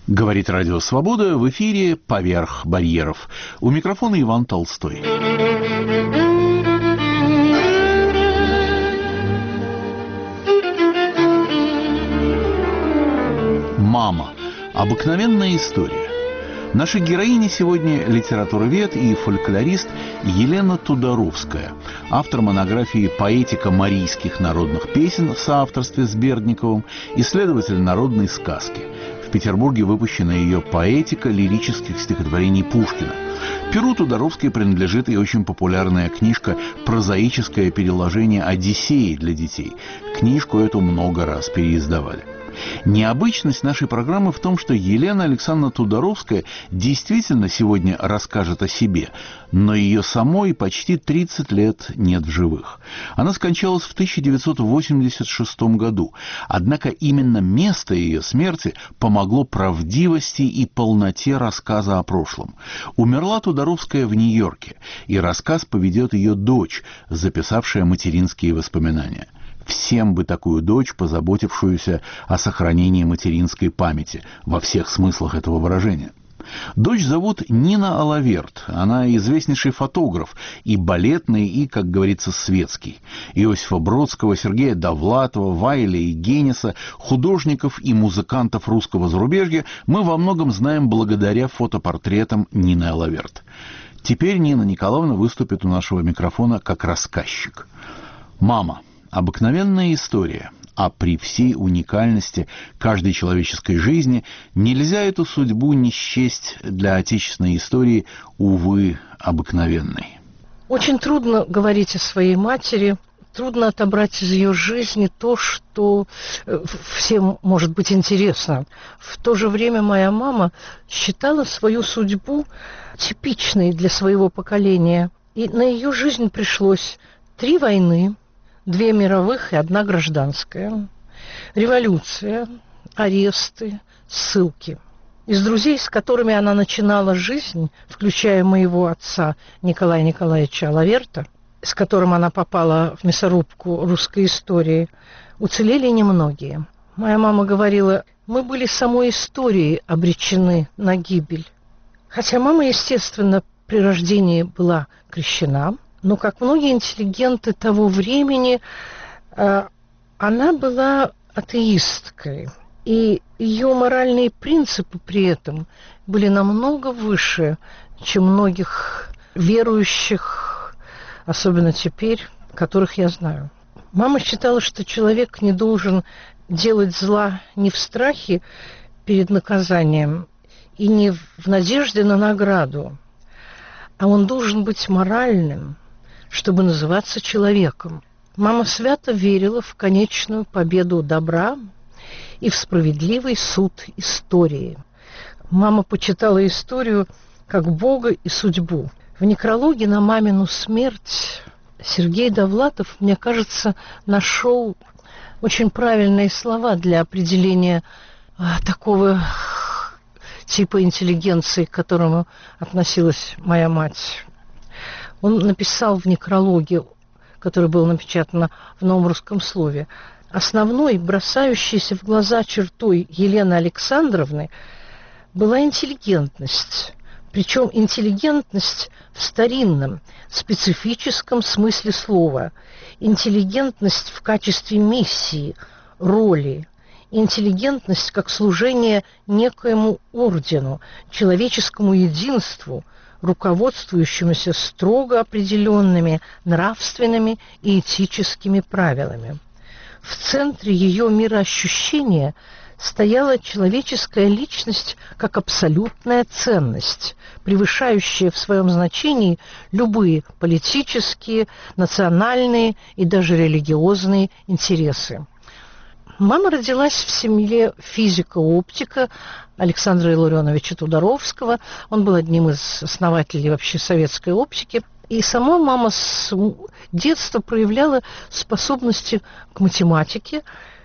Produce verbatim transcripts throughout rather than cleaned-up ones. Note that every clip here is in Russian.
Говорит Радио Свобода, в эфире «Поверх барьеров». У микрофона Иван Толстой. Мама. Обыкновенная история. Наша героиня сегодня литературовед и фольклорист Елена Тодоровская, автор монографии «Поэтика марийских народных песен» в соавторстве с Бердниковым, исследователь народной сказки. В Петербурге выпущена ее «Поэтика лирических стихотворений Пушкина». Перу Тодоровской принадлежит и очень популярная книжка «Прозаическое переложение Одиссеи для детей». Книжку эту много раз переиздавали. Необычность нашей программы в том, что Елена Александровна Тодоровская действительно сегодня расскажет о себе, но ее самой почти тридцать лет нет в живых. Она скончалась в тысяча девятьсот восемьдесят шестом году, однако именно место ее смерти помогло правдивости и полноте рассказа о прошлом. Умерла Тодоровская в Нью-Йорке, и рассказ поведет ее дочь, записавшая материнские воспоминания. Всем бы такую дочь, позаботившуюся о сохранении материнской памяти во всех смыслах этого выражения. Дочь зовут Нина Алаверт. Она известнейший фотограф, и балетный, и, как говорится, светский. Иосифа Бродского, Сергея Довлатова, Вайля и Генеса, художников и музыкантов русского зарубежья мы во многом знаем благодаря фотопортретам Нины Алаверт. Теперь Нина Николаевна выступит у нашего микрофона как рассказчик. «Мама. Обыкновенная история, а при всей уникальности каждой человеческой жизни нельзя эту судьбу не счесть для отечественной истории, увы, обыкновенной». Очень трудно говорить о своей матери, трудно отобрать из ее жизни то, что всем может быть интересно. В то же время моя мама считала свою судьбу типичной для своего поколения, и на ее жизнь пришлось три войны, две мировых и одна гражданская, революция, аресты, ссылки. Из друзей, с которыми она начинала жизнь, включая моего отца Николая Николаевича Алаверта, с которым она попала в мясорубку русской истории, уцелели немногие. Моя мама говорила, мы были самой историей обречены на гибель. Хотя мама, естественно, при рождении была крещена, но, как многие интеллигенты того времени, она была атеисткой, и ее моральные принципы при этом были намного выше, чем многих верующих, особенно теперь, которых я знаю. Мама считала, что человек не должен делать зла не в страхе перед наказанием и не в надежде на награду, а он должен быть моральным, чтобы называться человеком. Мама свято верила в конечную победу добра и в справедливый суд истории. Мама почитала историю как Бога и судьбу. В некрологе на мамину смерть Сергей Довлатов, мне кажется, нашел очень правильные слова для определения а, такого типа интеллигенции, к которому относилась моя мать. Он написал в некрологе, который был напечатан в Новом русском слове, основной, бросающейся в глаза чертой Елены Александровны была интеллигентность. Причем интеллигентность в старинном, специфическом смысле слова. Интеллигентность в качестве миссии, роли. Интеллигентность как служение некоему ордену, человеческому единству, руководствующемуся строго определенными нравственными и этическими правилами. В центре ее мироощущения стояла человеческая личность как абсолютная ценность, превышающая в своем значении любые политические, национальные и даже религиозные интересы. Мама родилась в семье физика-оптика Александра Илларионовича Тодоровского. Он был одним из основателей вообще советской оптики. И сама мама с детства проявляла способности к математике.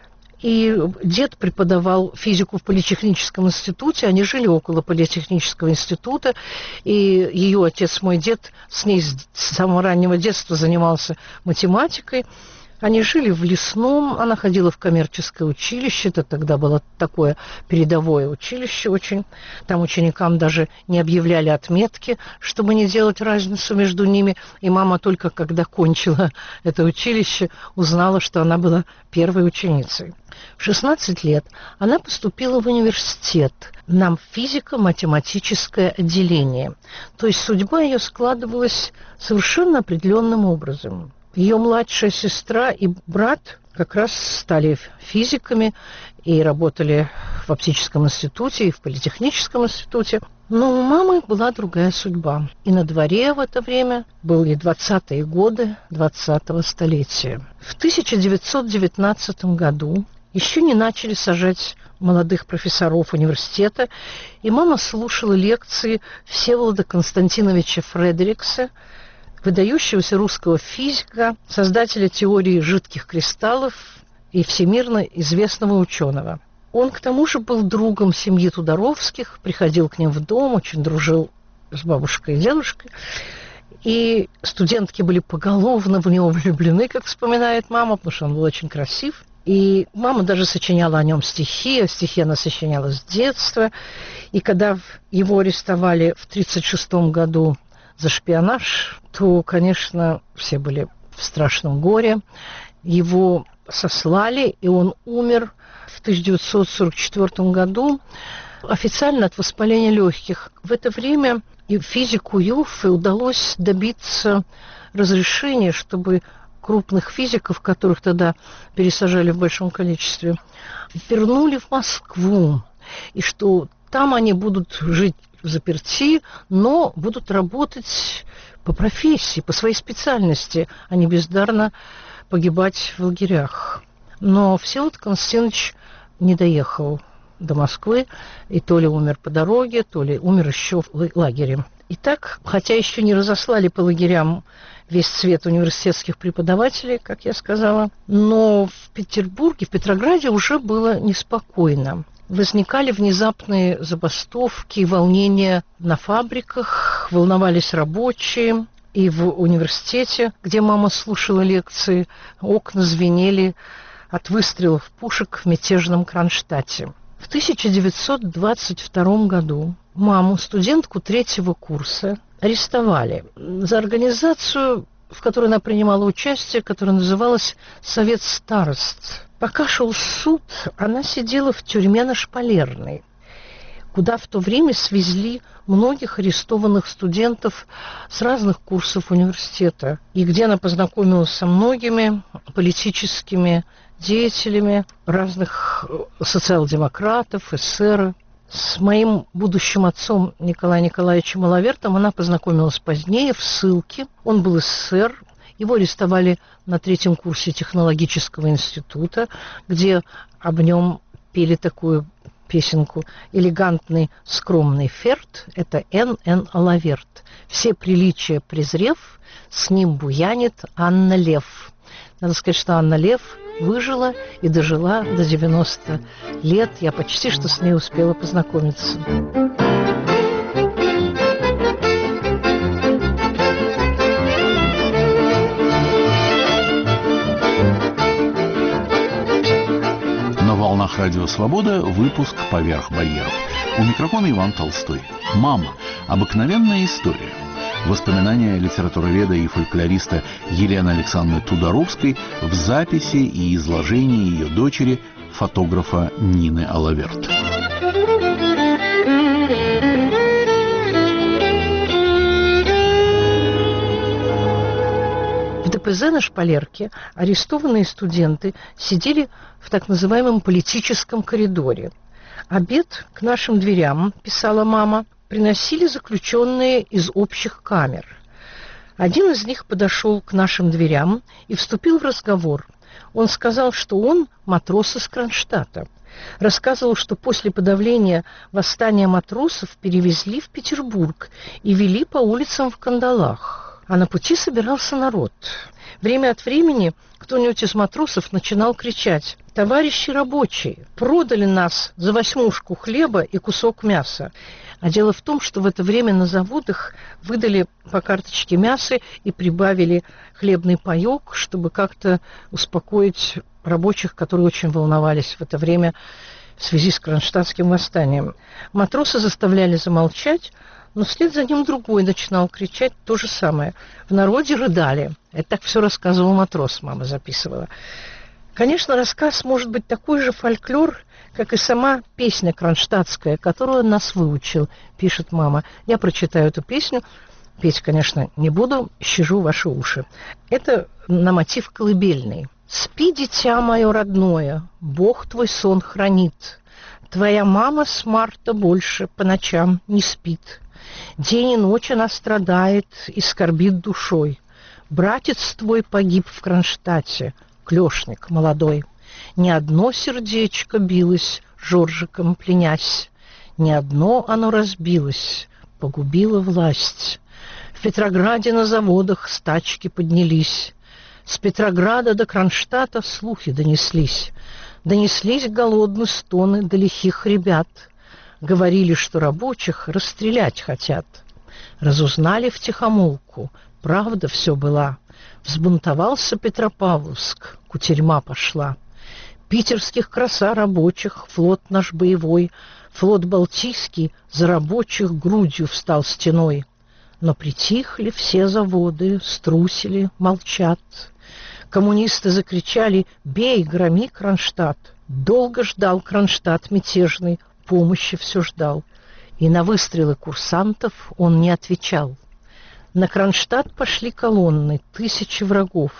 И дед преподавал физику в Политехническом институте. Они жили около Политехнического института. И ее отец, мой дед, с ней с самого раннего детства занимался математикой. Они жили в Лесном, она ходила в коммерческое училище, это тогда было такое передовое училище очень. Там ученикам даже не объявляли отметки, чтобы не делать разницу между ними. И мама только когда кончила это училище, узнала, что она была первой ученицей. В шестнадцать лет она поступила в университет на физико-математическое отделение. То есть судьба ее складывалась совершенно определенным образом. Ее младшая сестра и брат как раз стали физиками и работали в оптическом институте и в политехническом институте. Но у мамы была другая судьба. И на дворе в это время были двадцатые годы двадцатого столетия. В тысяча девятьсот девятнадцатом году еще не начали сажать молодых профессоров университета, и мама слушала лекции Всеволода Константиновича Фредерикса, выдающегося русского физика, создателя теории жидких кристаллов и всемирно известного ученого. Он, к тому же, был другом семьи Тударовских, приходил к ним в дом, очень дружил с бабушкой и дедушкой. И студентки были поголовно в него влюблены, как вспоминает мама, потому что он был очень красив. И мама даже сочиняла о нем стихи, а стихи она сочиняла с детства. И когда его арестовали в тридцать шестом году за шпионаж, то, конечно, все были в страшном горе. Его сослали, и он умер в тысяча девятьсот сорок четвёртом году официально от воспаления легких. В это время и физику Юффе удалось добиться разрешения, чтобы крупных физиков, которых тогда пересажали в большом количестве, вернули в Москву, и что там они будут жить взаперти, но будут работать по профессии, по своей специальности, а не бездарно погибать в лагерях. Но Всеволод Константинович не доехал до Москвы, и то ли умер по дороге, то ли умер еще в лагере. Итак, хотя еще не разослали по лагерям весь цвет университетских преподавателей, как я сказала, но в Петербурге, в Петрограде уже было неспокойно. Возникали внезапные забастовки и волнения на фабриках, волновались рабочие. И в университете, где мама слушала лекции, окна звенели от выстрелов пушек в мятежном Кронштадте. В тысяча девятьсот двадцать втором году маму, студентку третьего курса, арестовали за организацию, в которой она принимала участие, которая называлась «Совет старост». Пока шел суд, она сидела в тюрьме на Шпалерной, куда в то время свезли многих арестованных студентов с разных курсов университета, и где она познакомилась со многими политическими деятелями, разных социал-демократов, эсеров. С моим будущим отцом Николаем Николаевичем Алавертом она познакомилась позднее в ссылке. Он был эсер. Его арестовали на третьем курсе технологического института, где об нем пели такую песенку «Элегантный, скромный ферт» – это Н Н Алаверт. Все приличия презрев, с ним буянит Анна Лев. Надо сказать, что Анна Лев выжила и дожила до девяноста лет. Я почти что с ней успела познакомиться. На волнах Радио Свобода выпуск «Поверх барьеров». У микрофона Иван Толстой. «Мама. Обыкновенная история». Воспоминания литературоведа и фольклориста Елены Александровны Тударовской в записи и изложении ее дочери, фотографа Нины Алаверт. В Дэ Пэ Зэ на Шпалерке арестованные студенты сидели в так называемом политическом коридоре. Обед к нашим дверям, писала мама, приносили заключенные из общих камер. Один из них подошел к нашим дверям и вступил в разговор. Он сказал, что он матрос из Кронштадта. Рассказывал, что после подавления восстания матросов перевезли в Петербург и вели по улицам в кандалах. А на пути собирался народ. Время от времени кто-нибудь из матросов начинал кричать: «Товарищи рабочие, продали нас за восьмушку хлеба и кусок мяса». А дело в том, что в это время на заводах выдали по карточке мяса и прибавили хлебный паёк, чтобы как-то успокоить рабочих, которые очень волновались в это время в связи с Кронштадтским восстанием. Матросы заставляли замолчать, но вслед за ним другой начинал кричать то же самое. В народе рыдали. Это так все рассказывал матрос, мама записывала. Конечно, рассказ может быть такой же фольклор, как и сама песня кронштадтская, которую он нас выучил, пишет мама. Я прочитаю эту песню. Петь, конечно, не буду, щажу ваши уши. Это на мотив колыбельный. «Спи, дитя мое родное, Бог твой сон хранит. Твоя мама с марта больше по ночам не спит. День и ночь она страдает и скорбит душой. Братец твой погиб в Кронштадте, клёшник молодой. Ни одно сердечко билось, Жоржиком пленясь, ни одно оно разбилось, погубила власть. В Петрограде на заводах стачки поднялись. С Петрограда до Кронштадта слухи донеслись. Донеслись голодные стоны до лихих ребят. Говорили, что рабочих расстрелять хотят. Разузнали втихомолку, правда все была. Взбунтовался Петропавловск, кутерьма пошла. Питерских краса рабочих флот наш боевой, флот Балтийский за рабочих грудью встал стеной. Но притихли все заводы, струсили, молчат. Коммунисты закричали: «Бей, громи Кронштадт!» Долго ждал Кронштадт мятежный, помощи все ждал. И на выстрелы курсантов он не отвечал. На Кронштадт пошли колонны, тысячи врагов.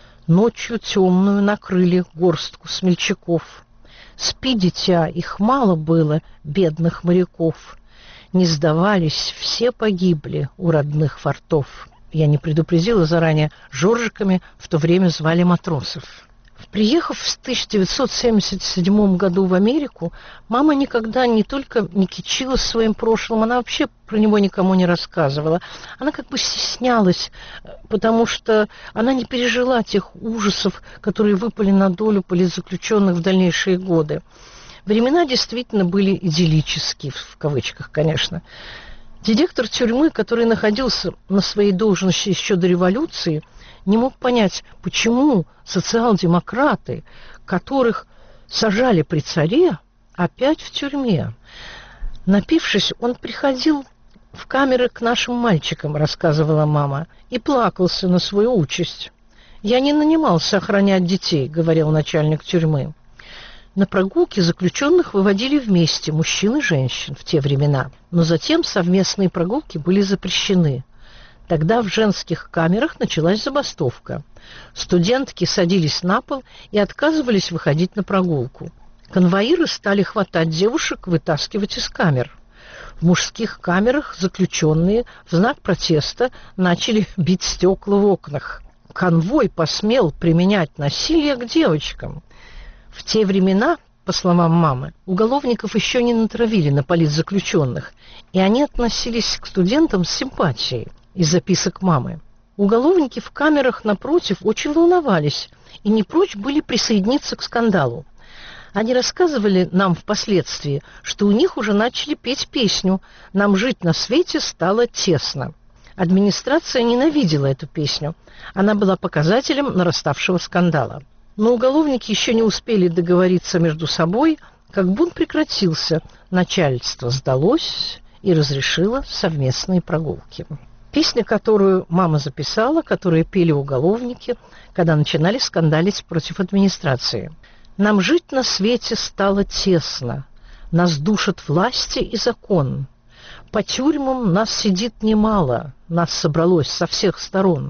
Ночью темную накрыли горстку смельчаков. Спи, дитя, их мало было, бедных моряков. Не сдавались, все погибли у родных фортов. Я не предупредила заранее, Жоржиками в то время звали матросов. Приехав в тысяча девятьсот семьдесят седьмом году в Америку, мама никогда не только не кичилась своим прошлым, она вообще про него никому не рассказывала. Она как бы стеснялась, потому что она не пережила тех ужасов, которые выпали на долю политзаключенных в дальнейшие годы. Времена действительно были идиллические, в кавычках, конечно. Директор тюрьмы, который находился на своей должности еще до революции, не мог понять, почему социал-демократы, которых сажали при царе, опять в тюрьме. Напившись, он приходил в камеры к нашим мальчикам, рассказывала мама, и плакался на свою участь. «Я не нанимался охранять детей», — говорил начальник тюрьмы. На прогулки заключенных выводили вместе, мужчин и женщин, в те времена, но затем совместные прогулки были запрещены. Тогда в женских камерах началась забастовка. Студентки садились на пол и отказывались выходить на прогулку. Конвоиры стали хватать девушек, вытаскивать из камер. В мужских камерах заключенные в знак протеста начали бить стекла в окнах. Конвой посмел применять насилие к девочкам. В те времена, по словам мамы, уголовников еще не натравили на политзаключенных, и они относились к студентам с симпатией. Из записок мамы. Уголовники в камерах напротив очень волновались и не прочь были присоединиться к скандалу. Они рассказывали нам впоследствии, что у них уже начали петь песню «Нам жить на свете стало тесно». Администрация ненавидела эту песню. Она была показателем нараставшего скандала. Но уголовники еще не успели договориться между собой, как бунт прекратился, начальство сдалось и разрешило совместные прогулки. Песня, которую мама записала, которую пели уголовники, когда начинали скандалить против администрации. «Нам жить на свете стало тесно, нас душат власти и закон. По тюрьмам нас сидит немало, нас собралось со всех сторон.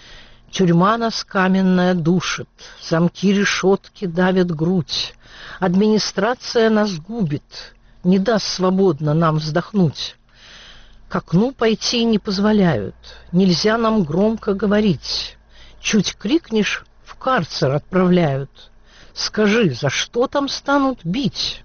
Тюрьма нас каменная душит, замки решетки давят грудь. Администрация нас губит, не даст свободно нам вздохнуть. К окну пойти не позволяют, нельзя нам громко говорить. Чуть крикнешь, в карцер отправляют. Скажи, за что там станут бить?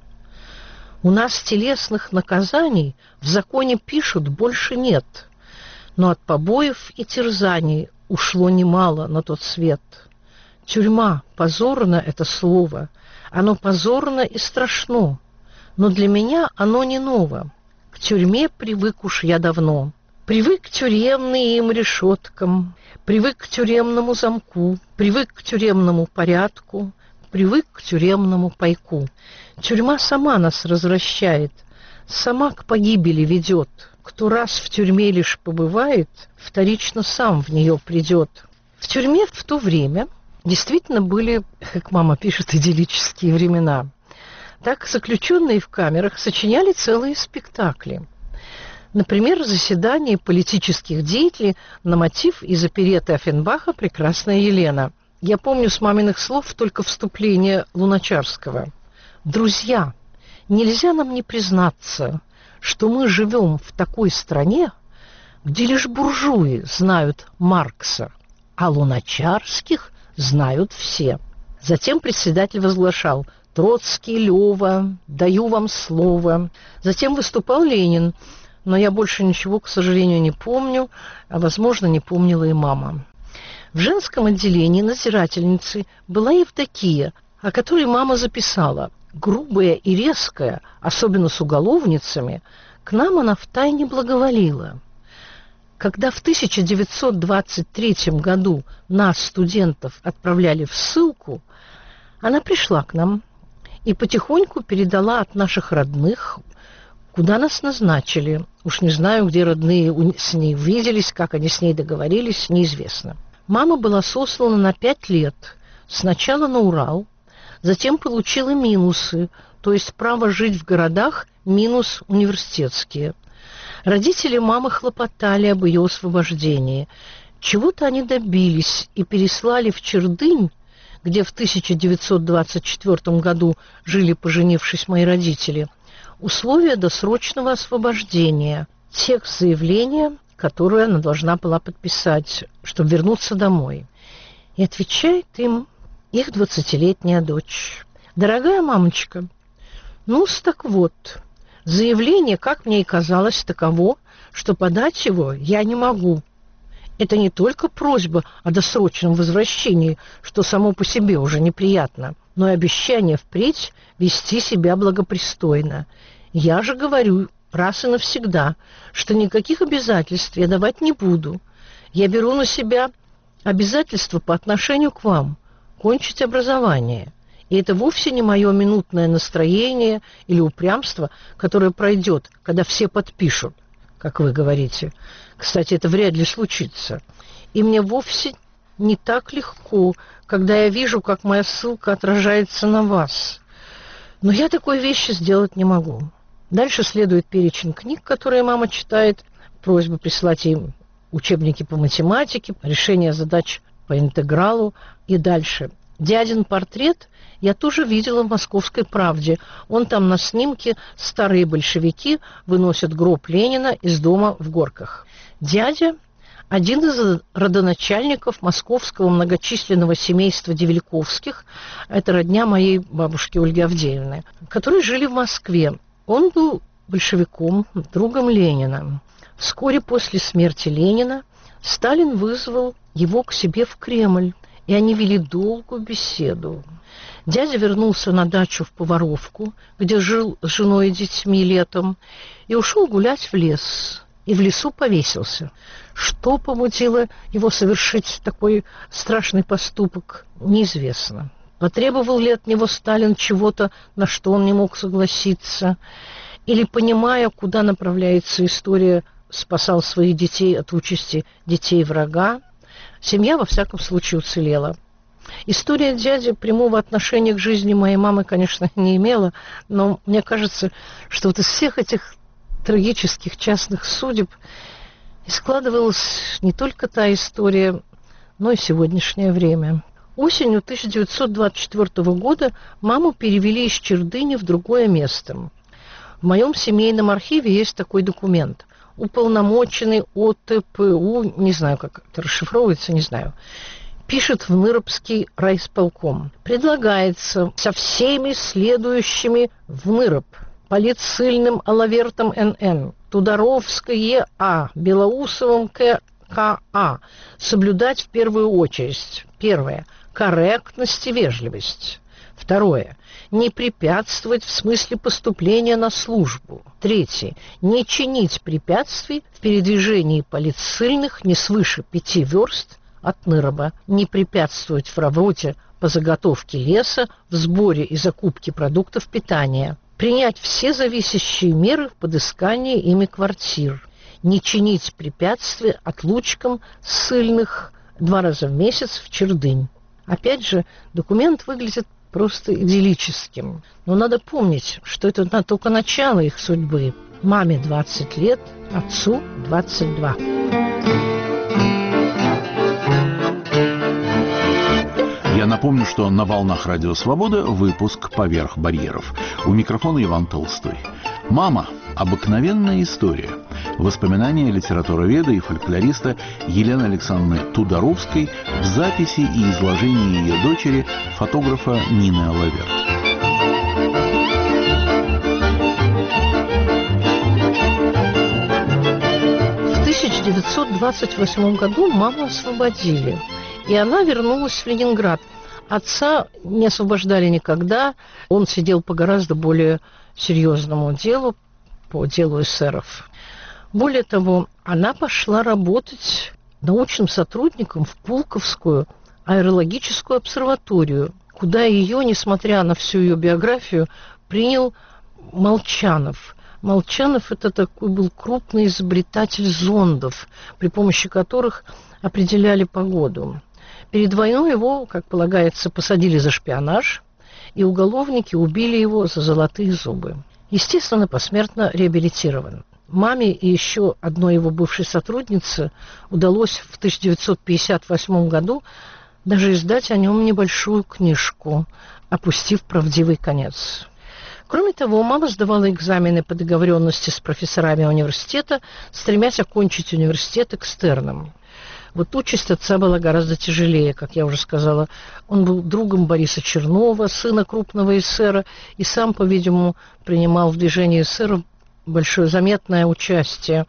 У нас телесных наказаний в законе пишут больше нет, но от побоев и терзаний ушло немало на тот свет. Тюрьма, позорно это слово, оно позорно и страшно, но для меня оно не ново. К тюрьме привык уж я давно. Привык к тюремным решеткам, привык к тюремному замку, привык к тюремному порядку, привык к тюремному пайку. Тюрьма сама нас развращает, сама к погибели ведет. Кто раз в тюрьме лишь побывает, вторично сам в нее придет. В тюрьме в то время действительно были, как мама пишет, идиллические времена. Так заключенные в камерах сочиняли целые спектакли. Например, заседание политических деятелей на мотив из оперетты Оффенбаха «Прекрасная Елена». Я помню с маминых слов только вступление Луначарского. «Друзья, нельзя нам не признаться, что мы живем в такой стране, где лишь буржуи знают Маркса, а Луначарских знают все». Затем председатель возглашал: «Троцкий, Лёва, даю вам слово». Затем выступал Ленин, но я больше ничего, к сожалению, не помню, а, возможно, не помнила и мама. В женском отделении надзирательницей была Евдокия, о которой мама записала: грубая и резкая, особенно с уголовницами, к нам она втайне благоволила. Когда в тысяча девятьсот двадцать третьем году нас, студентов, отправляли в ссылку, она пришла к нам и потихоньку передала от наших родных, куда нас назначили. Уж не знаю, где родные с ней увиделись, как они с ней договорились, неизвестно. Мама была сослана на пять лет, сначала на Урал, затем получила минусы, то есть право жить в городах минус университетские. Родители мамы хлопотали об ее освобождении. Чего-то они добились и переслали в Чердынь, где в тысяча девятьсот двадцать четвёртом году жили, поженившись, мои родители, условия досрочного освобождения, текст заявления, которое она должна была подписать, чтобы вернуться домой. И отвечает им их двадцатилетняя дочь: «Дорогая мамочка, ну-с, так вот, заявление, как мне и казалось, таково, что подать его я не могу. Это не только просьба о досрочном возвращении, что само по себе уже неприятно, но и обещание впредь вести себя благопристойно. Я же говорю раз и навсегда, что никаких обязательств я давать не буду. Я беру на себя обязательства по отношению к вам, кончить образование. И это вовсе не мое минутное настроение или упрямство, которое пройдет, когда все подпишут, как вы говорите. Кстати, это вряд ли случится. И мне вовсе не так легко, когда я вижу, как моя ссылка отражается на вас. Но я такой вещи сделать не могу». Дальше следует перечень книг, которые мама читает, просьба прислать им учебники по математике, решение задач по интегралу и дальше. Дядин портрет я тоже видела в «Московской правде». Он там на снимке, старые большевики выносят гроб Ленина из дома в Горках. Дядя – один из родоначальников московского многочисленного семейства Девельковских, это родня моей бабушки Ольги Авдеевны, которые жили в Москве. Он был большевиком, другом Ленина. Вскоре после смерти Ленина Сталин вызвал его к себе в Кремль, и они вели долгую беседу. Дядя вернулся на дачу в Поваровку, где жил с женой и детьми летом, и ушел гулять в лес. И в лесу повесился. Что побудило его совершить такой страшный поступок, неизвестно. Потребовал ли от него Сталин чего-то, на что он не мог согласиться? Или, понимая, куда направляется история, спасал своих детей от участи детей врага? Семья, во всяком случае, уцелела. История дяди прямого отношения к жизни моей мамы, конечно, не имела, но мне кажется, что вот из всех этих трагических частных судеб и складывалась не только та история, но и сегодняшнее время. Осенью тысяча девятьсот двадцать четвёртого года маму перевели из Чердыни в другое место. В моем семейном архиве есть такой документ. Уполномоченный О Т П У, не знаю, как это расшифровывается, не знаю, пишет в Ныропский райисполком. Предлагается со всеми следующими в Ныроп: Полицильным Алавертом Н Н, Тударовской Е А, Белоусовым К К А соблюдать в первую очередь: первое – корректность и вежливость. Второе. Не препятствовать в смысле поступления на службу. Третье. Не чинить препятствий в передвижении политсыльных не свыше пяти верст от Ныроба. Не препятствовать в работе по заготовке леса, в сборе и закупке продуктов питания. Принять все зависящие меры в подыскании ими квартир. Не чинить препятствия отлучкам ссыльных два раза в месяц в Чердынь. Опять же, документ выглядит просто идиллическим. Но надо помнить, что это только начало их судьбы. Маме двадцать лет, отцу двадцать два. Я напомню, что на волнах Радио Свобода выпуск «Поверх барьеров». У микрофона Иван Толстой. «Мама. Обыкновенная история». Воспоминания литературоведа и фольклориста Елены Александровны Тударовской в записи и изложении ее дочери, фотографа Нины Алаверт. В тысяча девятьсот двадцать восьмом году маму освободили, и она вернулась в Ленинград. Отца не освобождали никогда, он сидел по гораздо более серьезному делу, по делу эсеров. Более того, она пошла работать научным сотрудником в Пулковскую аэрологическую обсерваторию, куда ее, несмотря на всю ее биографию, принял Молчанов. Молчанов – это такой был крупный изобретатель зондов, при помощи которых определяли погоду. Перед войной его, как полагается, посадили за шпионаж, и уголовники убили его за золотые зубы. Естественно, посмертно реабилитирован. Маме и еще одной его бывшей сотруднице удалось в тысяча девятьсот пятьдесят восьмом году даже издать о нем небольшую книжку, опустив правдивый конец. Кроме того, мама сдавала экзамены по договоренности с профессорами университета, стремясь окончить университет экстерном. Вот участь отца была гораздо тяжелее, как я уже сказала. Он был другом Бориса Чернова, сына крупного эсера, и сам, по-видимому, принимал в движении эсеров большое заметное участие.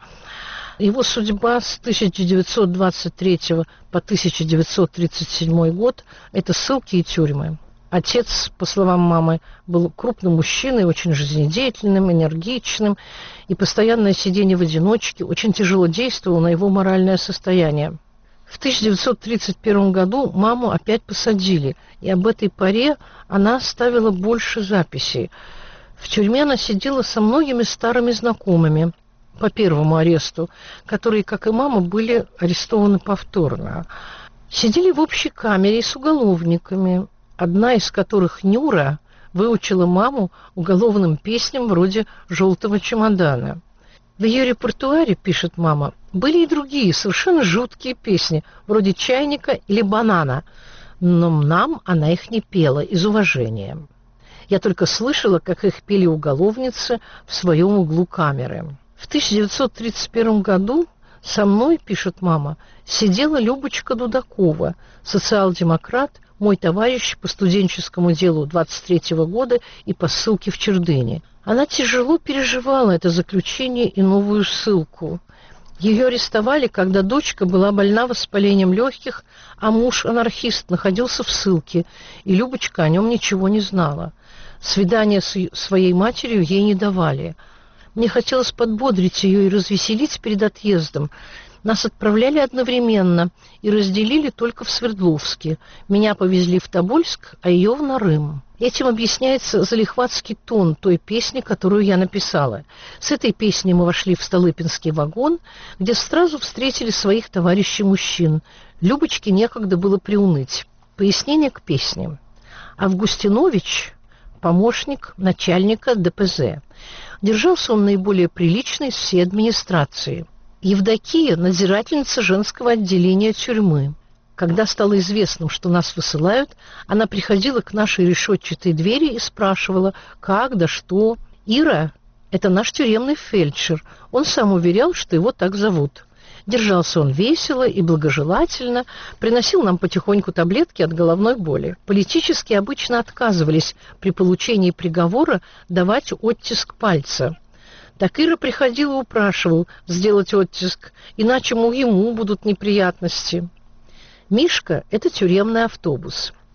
Его судьба с тысяча девятьсот двадцать третьего по тысяча девятьсот тридцать седьмой год – это ссылки и тюрьмы. Отец, по словам мамы, был крупным мужчиной, очень жизнедеятельным, энергичным, и постоянное сидение в одиночке очень тяжело действовало на его моральное состояние. В тысяча девятьсот тридцать первом году маму опять посадили, и об этой поре она оставила больше записей. В тюрьме она сидела со многими старыми знакомыми по первому аресту, которые, как и мама, были арестованы повторно. Сидели в общей камере с уголовниками, одна из которых, Нюра, выучила маму уголовным песням вроде «Желтого чемодана». В ее репертуаре, пишет мама, были и другие совершенно жуткие песни, вроде «Чайника» или «Банана», но нам она их не пела из уважения. Я только слышала, как их пели уголовницы в своем углу камеры. В тысяча девятьсот тридцать первом году со мной, пишет мама, сидела Любочка Дудакова, социал-демократ, мой товарищ по студенческому делу двадцать третьего года и по ссылке в Чердыне. Она тяжело переживала это заключение и новую ссылку. Ее арестовали, когда дочка была больна воспалением легких, а муж-анархист находился в ссылке, и Любочка о нем ничего не знала. Свидания с своей матерью ей не давали. Мне хотелось подбодрить ее и развеселить перед отъездом. Нас отправляли одновременно и разделили только в Свердловске. Меня повезли в Тобольск, а ее в Нарым. Этим объясняется залихватский тон той песни, которую я написала. С этой песней мы вошли в Столыпинский вагон, где сразу встретили своих товарищей-мужчин. Любочке некогда было приуныть. Пояснение к песне. Августинович, помощник начальника Дэ Пэ Зэ. Держался он наиболее прилично из всей администрации. Евдокия – надзирательница женского отделения тюрьмы. Когда стало известным, что нас высылают, она приходила к нашей решетчатой двери и спрашивала, как да что. Ира – это наш тюремный фельдшер. Он сам уверял, что его так зовут. Держался он весело и благожелательно, приносил нам потихоньку таблетки от головной боли. Политически обычно отказывались при получении приговора давать оттиск пальца. Так Ира приходила и упрашивал сделать оттиск, иначе, мол, ему будут неприятности. Мишка – это тюремный автобус.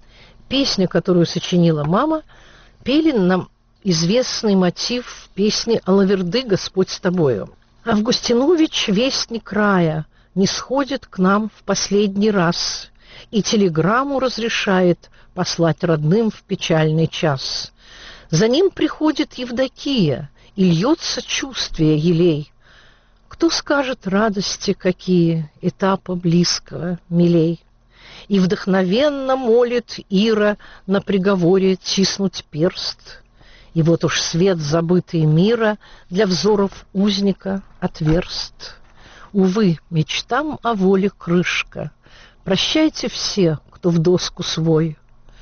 Песня, которую сочинила мама, пели нам известный мотив песни «Алаверды, Господь с тобою». Августинович, вестник рая, не сходит к нам в последний раз и телеграмму разрешает послать родным в печальный час. За ним приходит Евдокия, и льется чувствие елей. Кто скажет радости какие, этапа близкого милей? И вдохновенно молит Ира на приговоре тиснуть перст. И вот уж свет забытый мира для взоров узника отверст. Увы, мечтам о воле крышка. Прощайте все, кто в доску свой.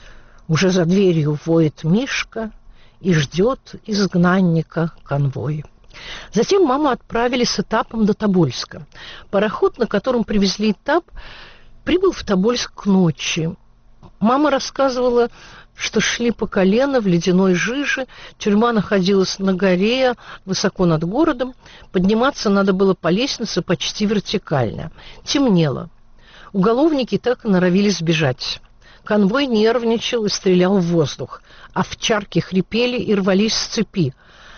Уже за дверью воет Мишка и ждет изгнанника конвой. Затем маму отправили с этапом до Тобольска. Пароход, на котором привезли этап, прибыл в Тобольск к ночи. Мама рассказывала, что шли по колено в ледяной жиже, тюрьма находилась на горе, высоко над городом, подниматься надо было по лестнице почти вертикально. Темнело. Уголовники так и норовились сбежать. Конвой нервничал и стрелял в воздух. Овчарки хрипели и рвались с цепи.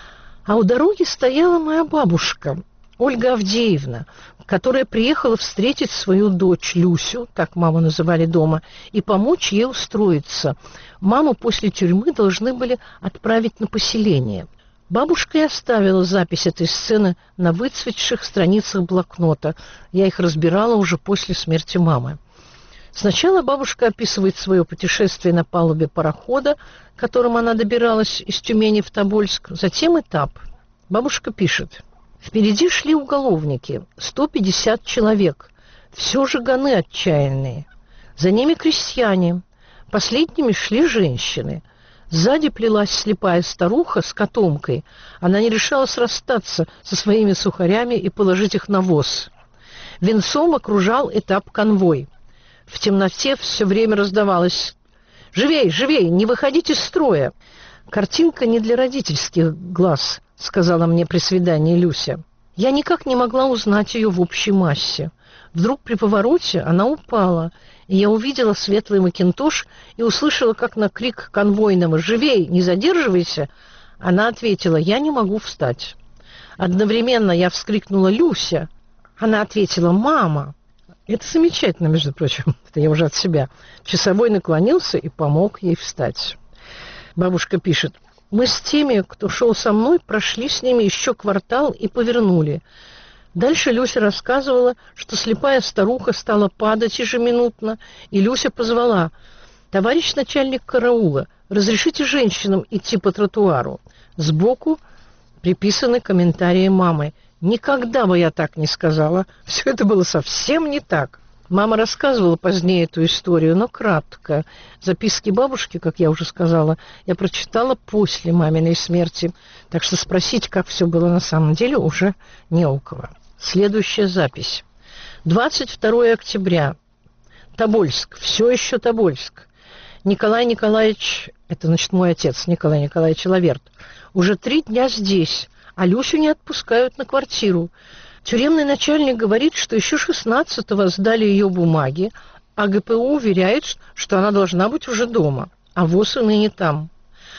А у дороги стояла моя бабушка, Ольга Авдеевна, которая приехала встретить свою дочь Люсю, так маму называли дома, и помочь ей устроиться. Маму после тюрьмы должны были отправить на поселение. Бабушка и оставила запись этой сцены на выцветших страницах блокнота. Я их разбирала уже после смерти мамы. Сначала бабушка описывает свое путешествие на палубе парохода, которым она добиралась из Тюмени в Тобольск, затем этап. Бабушка пишет: «Впереди шли уголовники, сто пятьдесят человек, все жиганы отчаянные. За ними крестьяне, последними шли женщины. Сзади плелась слепая старуха с котомкой. Она не решалась расстаться со своими сухарями и положить их на воз. Венцом окружал этап конвой. В темноте все время раздавалось: «Живей, живей, не выходите из строя!» «Картинка не для родительских глаз», — сказала мне при свидании Люся. Я никак не могла узнать ее в общей массе. Вдруг при повороте она упала, и я увидела светлый макинтош и услышала, как на крик конвойного «Живей, не задерживайся!» она ответила: «Я не могу встать». Одновременно я вскрикнула: «Люся!» Она ответила: «Мама!» Это замечательно, между прочим, это я уже от себя. Часовой наклонился и помог ей встать. Бабушка пишет: «Мы с теми, кто шел со мной, прошли с ними еще квартал и повернули». Дальше Люся рассказывала, что слепая старуха стала падать ежеминутно, и Люся позвала: «Товарищ начальник караула, разрешите женщинам идти по тротуару?» Сбоку приписаны комментарии мамы: «Никогда бы я так не сказала. Все это было совсем не так». Мама рассказывала позднее эту историю, но кратко. Записки бабушки, как я уже сказала, я прочитала после маминой смерти, так что спросить, как все было на самом деле, уже не у кого. Следующая запись. двадцать второе октября. Тобольск. Все еще Тобольск. Николай Николаевич, это, значит, мой отец, Николай Николаевич Лаверт, уже три дня здесь, а Люсю не отпускают на квартиру. Тюремный начальник говорит, что еще шестнадцатого сдали ее бумаги, а гэ пэ у уверяет, что она должна быть уже дома, а ВОЗ и ныне там.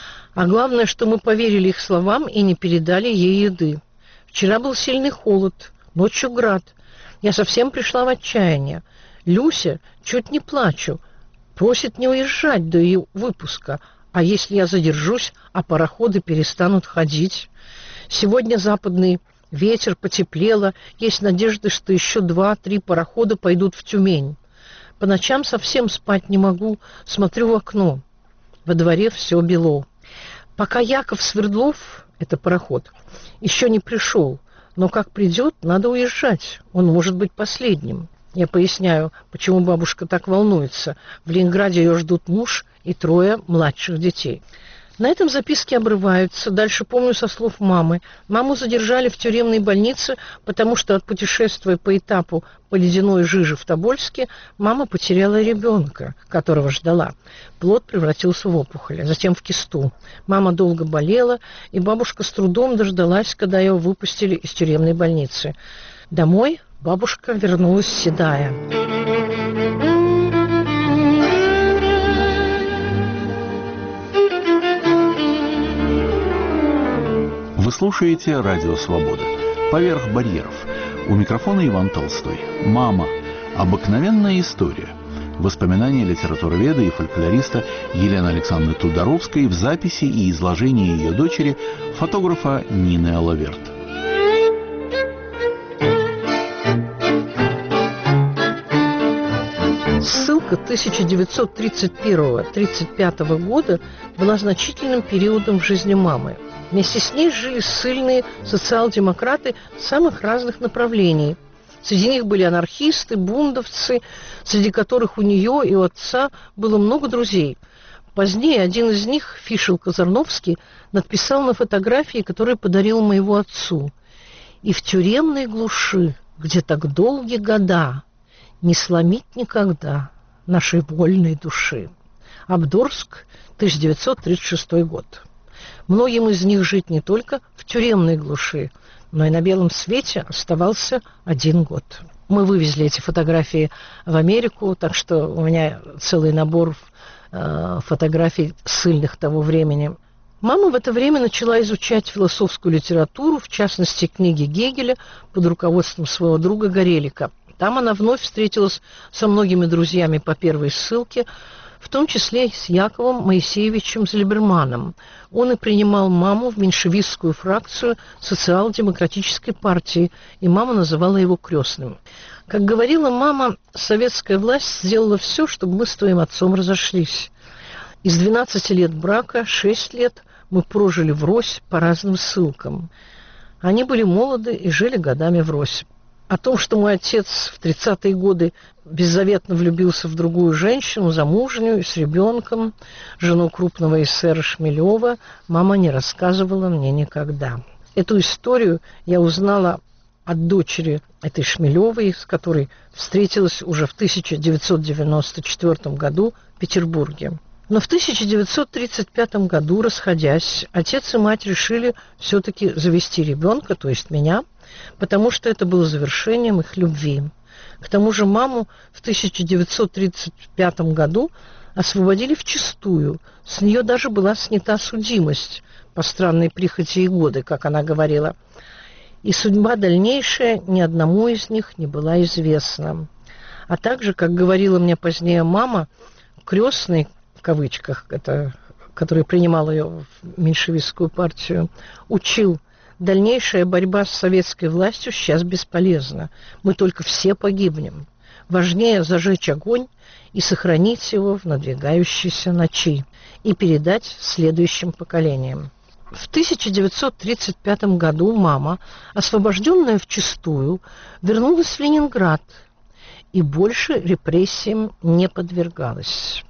А главное, что мы поверили их словам и не передали ей еды. Вчера был сильный холод, ночью град. Я совсем пришла в отчаяние. Люся, чуть не плачу, просит не уезжать до ее выпуска, а если я задержусь, а пароходы перестанут ходить? Сегодня западный ветер, потеплело, есть надежда, что еще два-три парохода пойдут в Тюмень. По ночам совсем спать не могу, смотрю в окно. Во дворе все бело. Пока Яков Свердлов, это пароход, еще не пришел, но как придет, надо уезжать, он может быть последним. Я поясняю, почему бабушка так волнуется. В Ленинграде ее ждут муж и трое младших детей. На этом записки обрываются. Дальше помню со слов мамы. Маму задержали в тюремной больнице, потому что от путешествия по этапу по ледяной жиже в Тобольске мама потеряла ребенка, которого ждала. Плод превратился в опухоль, а затем в кисту. Мама долго болела, и бабушка с трудом дождалась, когда ее выпустили из тюремной больницы. Домой бабушка вернулась седая. слушаете «Радио Свобода». «Поверх барьеров». У микрофона Иван Толстой. «Мама. Обыкновенная история». Воспоминания литературоведа и фольклориста Елены Александровны Тодоровской в записи и изложении ее дочери, фотографа Нины Алаверт. Ссылка тысяча девятьсот тридцать первого — тридцать пятого года была значительным периодом в жизни мамы. Вместе с ней жили ссыльные социал-демократы самых разных направлений. Среди них были анархисты, бундовцы, среди которых у нее и у отца было много друзей. Позднее один из них, Фишел Казарновский, надписал на фотографии, которые подарил моему отцу: «И в тюремной глуши, где так долгие года, не сломить никогда нашей вольной души». Абдорск, тысяча девятьсот тридцать шестой год. Многим из них жить не только в тюремной глуши, но и на белом свете оставался один год. Мы вывезли эти фотографии в Америку, так что у меня целый набор э, фотографий ссыльных того времени. Мама в это время начала изучать философскую литературу, в частности, книги Гегеля под руководством своего друга Горелика. Там она вновь встретилась со многими друзьями по первой ссылке, в том числе с Яковом Моисеевичем Зильберманом. Он и принимал маму в меньшевистскую фракцию социал-демократической партии, и мама называла его крестным. Как говорила мама, советская власть сделала все, чтобы мы с твоим отцом разошлись. Из двенадцати лет брака шесть лет мы прожили врозь по разным ссылкам. Они были молоды и жили годами врозь. О том, что мой отец в тридцатые годы беззаветно влюбился в другую женщину, замужнюю, с ребенком, жену крупного эсера Шмелева, мама не рассказывала мне никогда. Эту историю я узнала от дочери этой Шмелевой, с которой встретилась уже в тысяча девятьсот девяносто четвёртом году в Петербурге. Но в тысяча девятьсот тридцать пятом году, расходясь, отец и мать решили все-таки завести ребенка, то есть меня, потому что это было завершением их любви. К тому же маму в тысяча девятьсот тридцать пятом году освободили вчистую. С нее даже была снята судимость по странной прихоти и годы, как она говорила. И судьба дальнейшая ни одному из них не была известна. А также, как говорила мне позднее мама, крестный, в кавычках, это, который принимал ее в меньшевистскую партию, учил: дальнейшая борьба с советской властью сейчас бесполезна. Мы только все погибнем. Важнее зажечь огонь и сохранить его в надвигающейся ночи и передать следующим поколениям. В тысяча девятьсот тридцать пятом году мама, освобожденная вчистую, вернулась в Ленинград и больше репрессиям не подвергалась.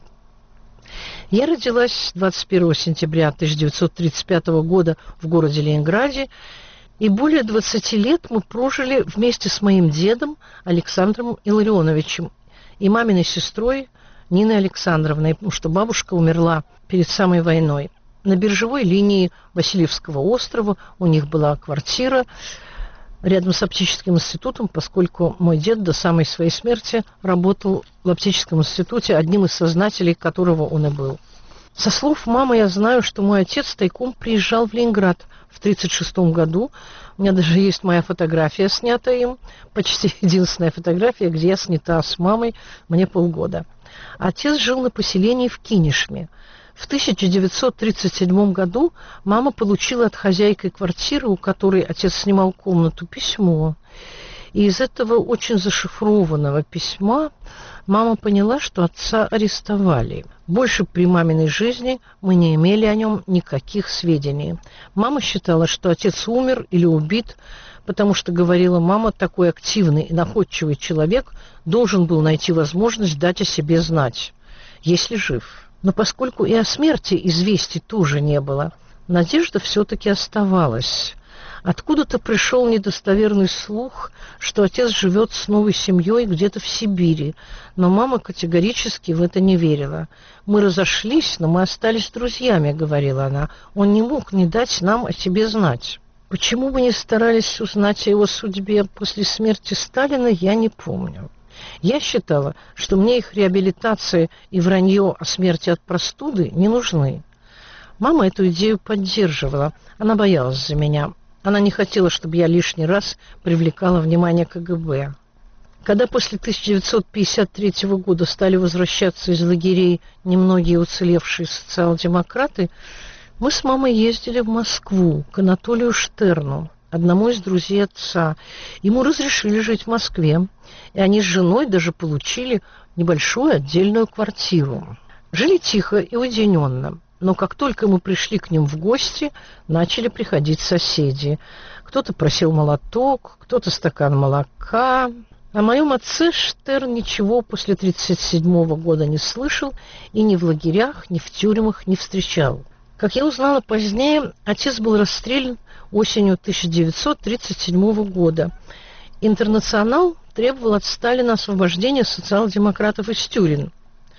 Я родилась двадцать первого сентября тысяча девятьсот тридцать пятого года в городе Ленинграде, и более двадцати лет мы прожили вместе с моим дедом Александром Илларионовичем и маминой сестрой Ниной Александровной, потому что бабушка умерла перед самой войной. На бережевой линии Васильевского острова у них была квартира рядом с оптическим институтом, поскольку мой дед до самой своей смерти работал в оптическом институте, одним из создателей которого он и был. Со слов мамы я знаю, что мой отец тайком приезжал в Ленинград в тридцать шестом году. У меня даже есть моя фотография, снятая им, почти единственная фотография, где я снята с мамой, мне полгода. Отец жил на поселении в Кинешме. В тысяча девятьсот тридцать седьмом году мама получила от хозяйки квартиры, у которой отец снимал комнату, письмо. И из этого очень зашифрованного письма мама поняла, что отца арестовали. Больше при маминой жизни мы не имели о нем никаких сведений. Мама считала, что отец умер или убит, потому что, говорила мама, такой активный и находчивый человек должен был найти возможность дать о себе знать, если жив. Но поскольку и о смерти известий тоже не было, надежда все-таки оставалась. Откуда-то пришел недостоверный слух, что отец живет с новой семьей где-то в Сибири, но мама категорически в это не верила. «Мы разошлись, но мы остались друзьями», — говорила она. «Он не мог не дать нам о себе знать». Почему мы не старались узнать о его судьбе после смерти Сталина, я не помню. Я считала, что мне их реабилитация и вранье о смерти от простуды не нужны. Мама эту идею поддерживала. Она боялась за меня. Она не хотела, чтобы я лишний раз привлекала внимание ка гэ бэ. Когда после тысяча девятьсот пятьдесят третьего года стали возвращаться из лагерей немногие уцелевшие социал-демократы, мы с мамой ездили в Москву к Анатолию Штерну, одному из друзей отца. Ему разрешили жить в Москве, и они с женой даже получили небольшую отдельную квартиру. Жили тихо и уединенно, но как только мы пришли к ним в гости, начали приходить соседи. Кто-то просил молоток, кто-то стакан молока. О моем отце Штерн ничего после тридцать седьмого года не слышал и ни в лагерях, ни в тюрьмах не встречал. Как я узнала позднее, отец был расстрелян осенью тысяча девятьсот тридцать седьмого года. «Интернационал» требовал от Сталина освобождения социал-демократов из тюрем.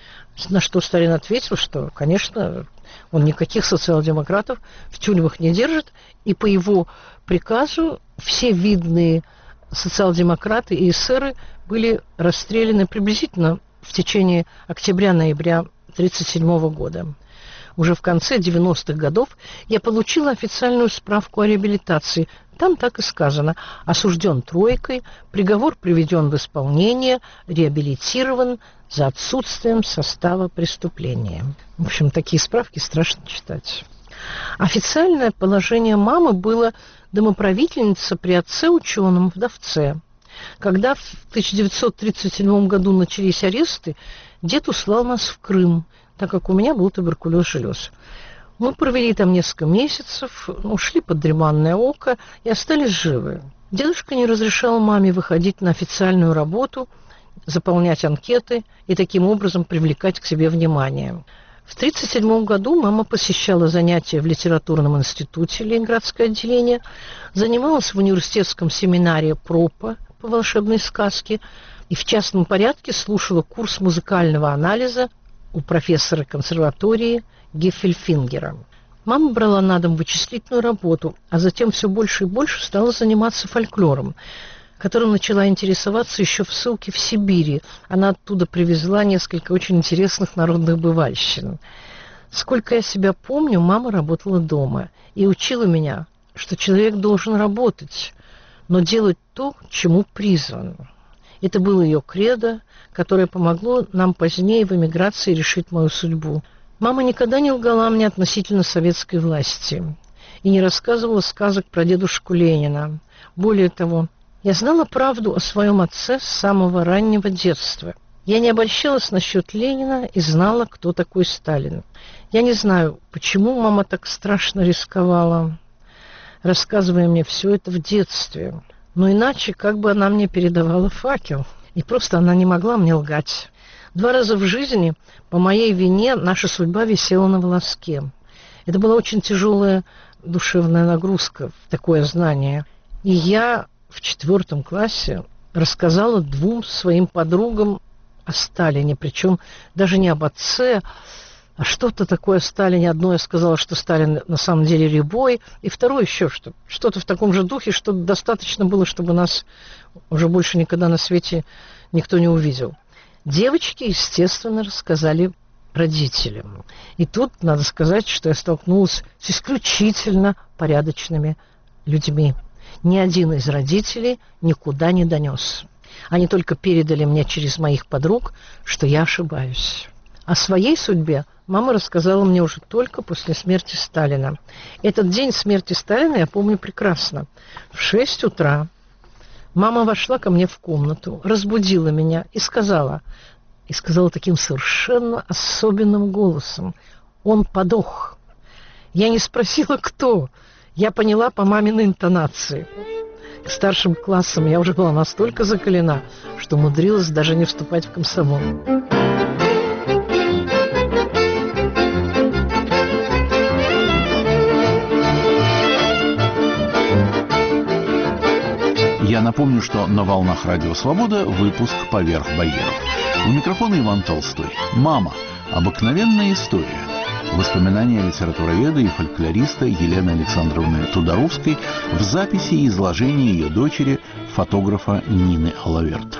На что Сталин ответил, что, конечно, он никаких социал-демократов в тюрьмах не держит, и по его приказу все видные социал-демократы и эсеры были расстреляны приблизительно в течение октября-ноября тысяча девятьсот тридцать седьмого года. Уже в конце девяностых годов я получила официальную справку о реабилитации. Там так и сказано: осужден тройкой, приговор приведен в исполнение, реабилитирован за отсутствием состава преступления. В общем, такие справки страшно читать. Официальное положение мамы было домоправительница при отце-ученом-вдовце. Когда в тысяча девятьсот тридцать седьмом году начались аресты, дед услал нас в Крым, так как у меня был туберкулез желез. Мы провели там несколько месяцев, ушли под дреманное око и остались живы. Дедушка не разрешал маме выходить на официальную работу, заполнять анкеты и таким образом привлекать к себе внимание. В тысяча девятьсот тридцать седьмом году мама посещала занятия в литературном институте Ленинградское отделение, занималась в университетском семинаре ПРОПа по волшебной сказке и в частном порядке слушала курс музыкального анализа у профессора консерватории Геффельфингера. Мама брала на дом вычислительную работу, а затем все больше и больше стала заниматься фольклором, которым начала интересоваться еще в ссылке в Сибири. Она оттуда привезла несколько очень интересных народных бывальщин. Сколько я себя помню, мама работала дома и учила меня, что человек должен работать, но делать то, чему призван. Это было ее кредо, которое помогло нам позднее в эмиграции решить мою судьбу. Мама никогда не лгала мне относительно советской власти и не рассказывала сказок про дедушку Ленина. Более того, я знала правду о своем отце с самого раннего детства. Я не обольщалась насчет Ленина и знала, кто такой Сталин. Я не знаю, почему мама так страшно рисковала, рассказывая мне все это в детстве. Но иначе как бы она мне передавала факел. И просто она не могла мне лгать. Два раза в жизни по моей вине наша судьба висела на волоске. Это была очень тяжелая душевная нагрузка, такое знание. И я в четвертом классе рассказала двум своим подругам о Сталине, причем даже не об отце, а что-то такое о Сталине. Одно я сказала, что Сталин на самом деле рябой, и второе еще что, что-то в таком же духе, что достаточно было, чтобы нас уже больше никогда на свете никто не увидел. Девочки, естественно, рассказали родителям. И тут надо сказать, что я столкнулась с исключительно порядочными людьми. Ни один из родителей никуда не донес. Они только передали мне через моих подруг, что я ошибаюсь. О своей судьбе мама рассказала мне уже только после смерти Сталина. Этот день смерти Сталина я помню прекрасно. В шесть утра мама вошла ко мне в комнату, разбудила меня и сказала, и сказала таким совершенно особенным голосом: «Он подох». Я не спросила, кто. Я поняла по маминой интонации. К старшим классам я уже была настолько закалена, что умудрилась даже не вступать в комсомол. Я напомню, что на волнах Радио Свобода выпуск «Поверх барьеров». У микрофона Иван Толстой. «Мама. Обыкновенная история». Воспоминания литературоведа и фольклориста Елены Александровны Тодоровской в записи и изложении ее дочери, фотографа Нины Алаверт.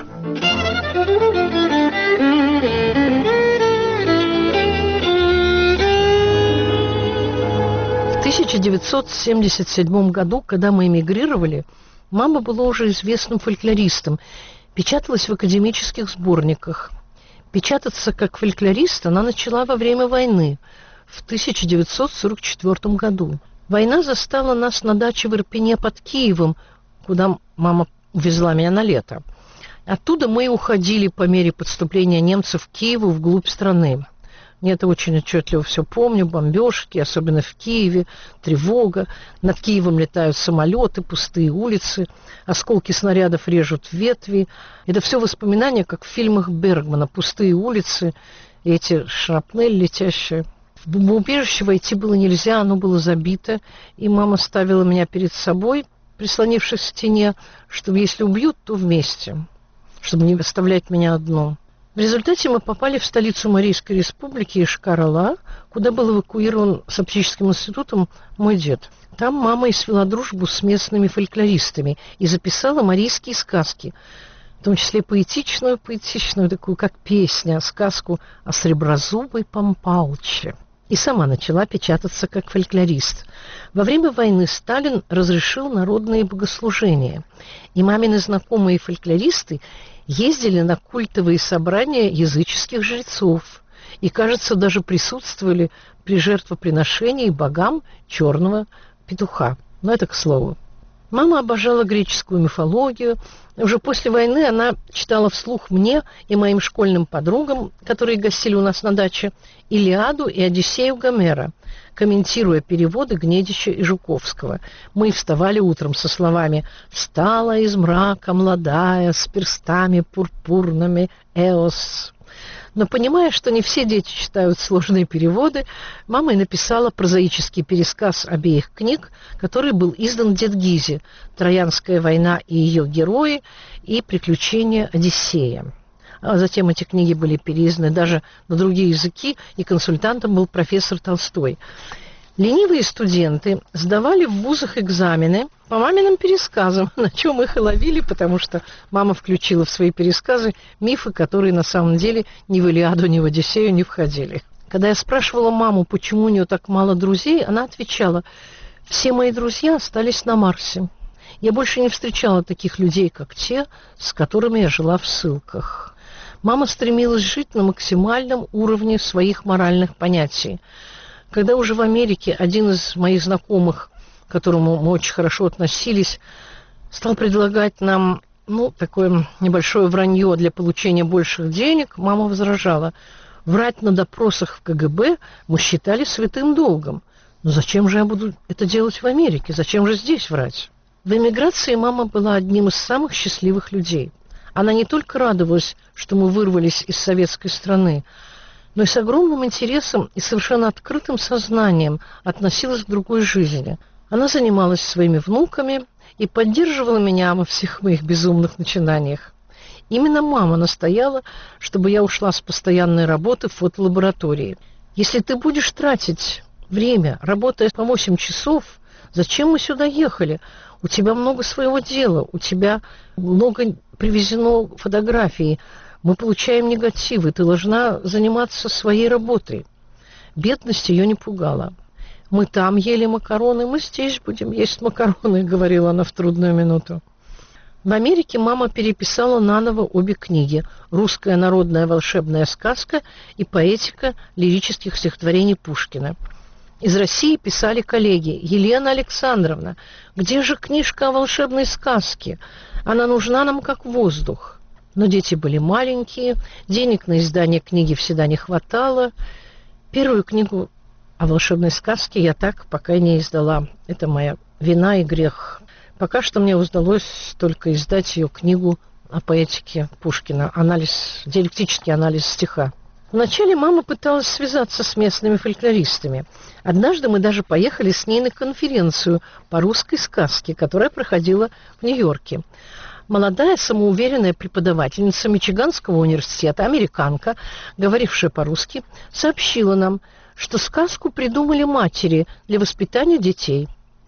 тысяча девятьсот семьдесят седьмом году, когда мы эмигрировали, мама была уже известным фольклористом, печаталась в академических сборниках. Печататься как фольклорист она начала во время войны в тысяча девятьсот сорок четвёртом году. Война застала нас на даче в Ирпене под Киевом, куда мама увезла меня на лето. Оттуда мы уходили по мере подступления немцев к Киеву вглубь страны. Я это очень отчетливо все помню. Бомбежки, особенно в Киеве, тревога. Над Киевом летают самолеты, пустые улицы. Осколки снарядов режут ветви. Это все воспоминания, как в фильмах Бергмана. Пустые улицы, эти шрапнель летящие. В бомбоубежище войти было нельзя, оно было забито. И мама ставила меня перед собой, прислонившись к стене, чтобы если убьют, то вместе, чтобы не оставлять меня одну. В результате мы попали в столицу Марийской республики Ишкар-Ола, куда был эвакуирован с оптическим институтом мой дед. Там мама и свела дружбу с местными фольклористами и записала марийские сказки, в том числе поэтичную, поэтичную такую, как песня, сказку о среброзубой Пампалче. И сама начала печататься как фольклорист. Во время войны Сталин разрешил народные богослужения, и мамины знакомые фольклористы ездили на культовые собрания языческих жрецов и, кажется, даже присутствовали при жертвоприношении богам черного петуха. Но это к слову. Мама обожала греческую мифологию. Уже после войны она читала вслух мне и моим школьным подругам, которые гостили у нас на даче, «Илиаду» и «Одиссею» Гомера, комментируя переводы Гнедича и Жуковского. Мы вставали утром со словами «Встала из мрака молодая, с перстами пурпурными Эос». Но, понимая, что не все дети читают сложные переводы, мама и написала прозаический пересказ обеих книг, который был издан в Дед-Гизе «Троянская война и ее герои» и «Приключения Одиссея». А затем эти книги были переизданы даже на другие языки, и консультантом был профессор Толстой. Ленивые студенты сдавали в вузах экзамены по маминым пересказам, на чем их и ловили, потому что мама включила в свои пересказы мифы, которые на самом деле ни в «Илиаду», ни в «Одиссею» не входили. Когда я спрашивала маму, почему у нее так мало друзей, она отвечала: «Все мои друзья остались на Марсе. Я больше не встречала таких людей, как те, с которыми я жила в ссылках». Мама стремилась жить на максимальном уровне своих моральных понятий. Когда уже в Америке один из моих знакомых, к которому мы очень хорошо относились, стал предлагать нам, ну, такое небольшое вранье для получения больших денег, мама возражала: врать на допросах в ка гэ бэ мы считали святым долгом. Но зачем же я буду это делать в Америке? Зачем же здесь врать? В эмиграции мама была одним из самых счастливых людей. Она не только радовалась, что мы вырвались из советской страны, но и с огромным интересом и совершенно открытым сознанием относилась к другой жизни. Она занималась своими внуками и поддерживала меня во всех моих безумных начинаниях. Именно мама настояла, чтобы я ушла с постоянной работы в фотолаборатории. «Если ты будешь тратить время, работая по восемь часов, зачем мы сюда ехали? У тебя много своего дела, у тебя много привезено фотографий. Мы получаем негативы, ты должна заниматься своей работой». Бедность ее не пугала. «Мы там ели макароны, мы здесь будем есть макароны», — говорила она в трудную минуту. В Америке мама переписала наново обе книги «Русская народная волшебная сказка» и «Поэтика лирических стихотворений Пушкина». Из России писали коллеги: «Елена Александровна, где же книжка о волшебной сказке? Она нужна нам как воздух». Но дети были маленькие, денег на издание книги всегда не хватало. Первую книгу о волшебной сказке я так пока и не издала. Это моя вина и грех. Пока что мне удалось только издать ее книгу о поэтике Пушкина, анализ, диалектический анализ стиха. Вначале мама пыталась связаться с местными фольклористами. Однажды мы даже поехали с ней на конференцию по русской сказке, которая проходила в Нью-Йорке. Молодая, самоуверенная преподавательница Мичиганского университета, американка, говорившая по-русски, сообщила нам, что сказку придумали матери для воспитания детей.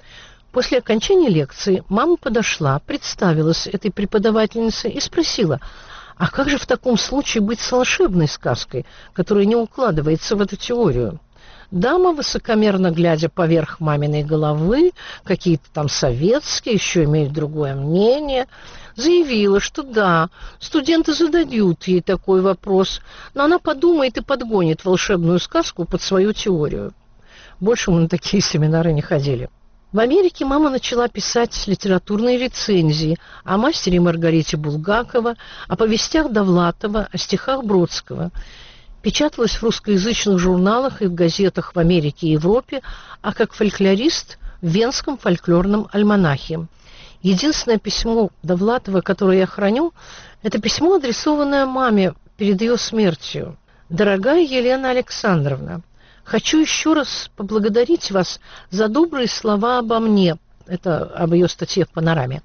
После окончания лекции мама подошла, представилась этой преподавательнице и спросила: «А как же в таком случае быть с волшебной сказкой, которая не укладывается в эту теорию?» Дама, высокомерно глядя поверх маминой головы, какие-то там советские, еще имеют другое мнение, заявила, что да, студенты зададут ей такой вопрос, но она подумает и подгонит волшебную сказку под свою теорию. Больше мы на такие семинары не ходили. В Америке мама начала писать литературные рецензии о «Мастере и Маргарите» Булгакова, о повестях Довлатова, о стихах Бродского. Печаталась в русскоязычных журналах и в газетах в Америке и Европе, а как фольклорист в Венском фольклорном альманахе. Единственное письмо Довлатова, которое я храню, это письмо, адресованное маме перед ее смертью. «Дорогая Елена Александровна, хочу еще раз поблагодарить вас за добрые слова обо мне». Это об ее статье в «Панораме».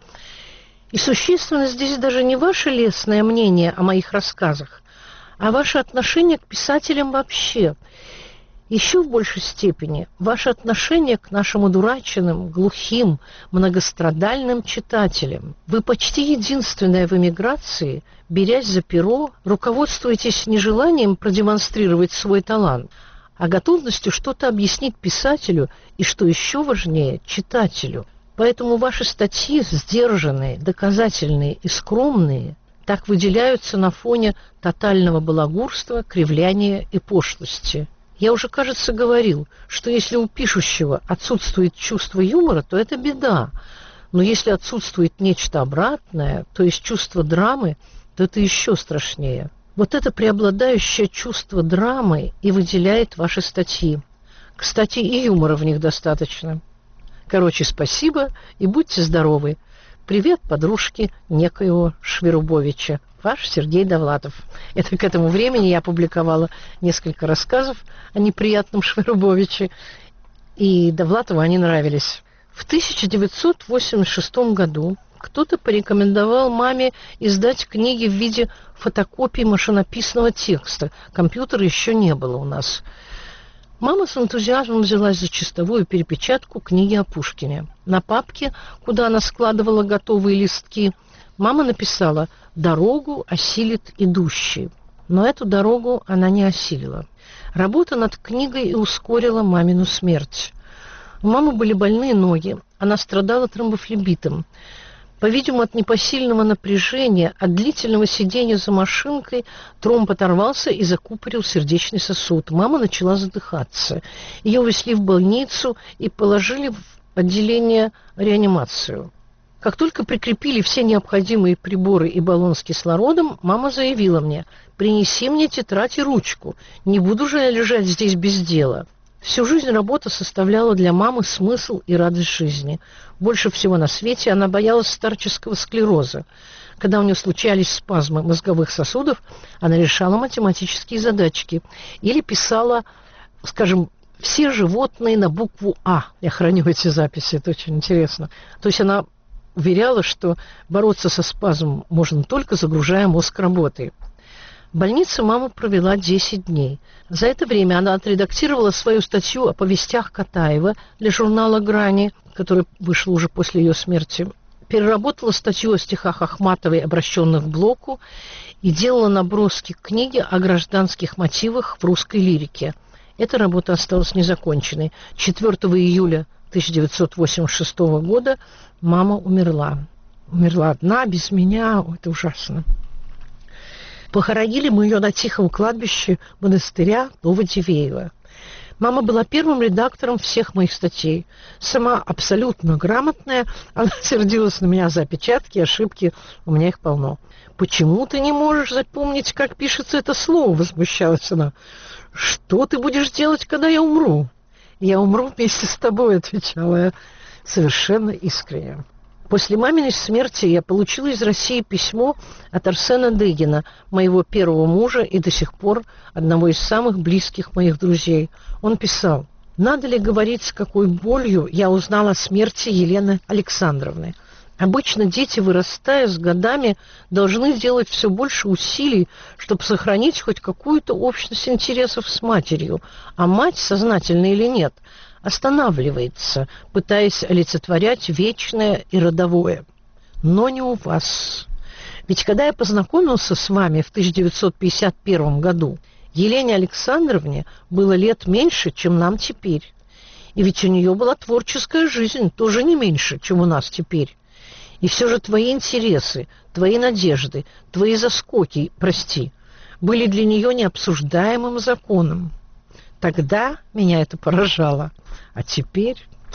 И существенно здесь даже не ваше лестное мнение о моих рассказах, а ваше отношение к писателям вообще. Еще в большей степени ваше отношение к нашим одураченным, глухим, многострадальным читателям. Вы почти единственная в эмиграции, берясь за перо, руководствуетесь не желанием продемонстрировать свой талант, а готовностью что-то объяснить писателю и, что еще важнее, читателю. Поэтому ваши статьи, сдержанные, доказательные и скромные, так выделяются на фоне тотального балагурства, кривляния и пошлости. Я уже, кажется, говорил, что если у пишущего отсутствует чувство юмора, то это беда. Но если отсутствует нечто обратное, то есть чувство драмы, то это еще страшнее. Вот это преобладающее чувство драмы и выделяет ваши статьи. Кстати, и юмора в них достаточно. Короче, спасибо и будьте здоровы. Привет, подружки некоего Шверубовича. Ваш Сергей Довлатов. Это к этому времени я опубликовала несколько рассказов о неприятном Шверубовиче, и Довлатову они нравились. В тысяча девятьсот восемьдесят шестом году кто-то порекомендовал маме издать книги в виде фотокопий машинописного текста. Компьютера еще не было у нас. Мама с энтузиазмом взялась за чистовую перепечатку книги о Пушкине. На папке, куда она складывала готовые листки, мама написала «Дорогу осилит идущий». Но эту дорогу она не осилила. Работа над книгой и ускорила мамину смерть. У мамы были больные ноги, она страдала тромбофлебитом. По-видимому, от непосильного напряжения, от длительного сидения за машинкой тромб оторвался и закупорил сердечный сосуд. Мама начала задыхаться. Ее увезли в больницу и положили в отделение реанимацию. Как только прикрепили все необходимые приборы и баллон с кислородом, мама заявила мне: «Принеси мне тетрадь и ручку. Не буду же я лежать здесь без дела». Всю жизнь работа составляла для мамы смысл и радость жизни. Больше всего на свете она боялась старческого склероза. Когда у нее случались спазмы мозговых сосудов, она решала математические задачки или писала, скажем, все животные на букву «А». Я храню эти записи, это очень интересно. То есть она уверяла, что бороться со спазмом можно только загружая мозг работой. В больнице мама провела десять дней. За это время она отредактировала свою статью о повестях Катаева для журнала «Грани», который вышел уже после ее смерти, переработала статью о стихах Ахматовой, обращенных к Блоку, и делала наброски к книге о гражданских мотивах в русской лирике. Эта работа осталась незаконченной. четвёртого июля тысяча девятьсот восемьдесят шестого года мама умерла. Умерла одна, без меня. О, это ужасно. Похоронили мы ее на тихом кладбище монастыря Новодивеево. Мама была первым редактором всех моих статей. Сама абсолютно грамотная, она сердилась на меня за опечатки, ошибки, у меня их полно. «Почему ты не можешь запомнить, как пишется это слово?» — возмущалась она. «Что ты будешь делать, когда я умру?» «Я умру вместе с тобой», — отвечала я совершенно искренне. После маминой смерти я получила из России письмо от Арсена Дыгина, моего первого мужа и до сих пор одного из самых близких моих друзей. Он писал: «Надо ли говорить, с какой болью я узнала о смерти Елены Александровны? Обычно дети, вырастая с годами, должны делать все больше усилий, чтобы сохранить хоть какую-то общность интересов с матерью, а мать, сознательно или нет, останавливается, пытаясь олицетворять вечное и родовое. Но не у вас. Ведь когда я познакомился с вами в тысяча девятьсот пятьдесят первом году, Елене Александровне было лет меньше, чем нам теперь. И ведь у нее была творческая жизнь, тоже не меньше, чем у нас теперь. И все же твои интересы, твои надежды, твои заскоки, прости, были для нее необсуждаемым законом. Тогда меня это поражало. А теперь...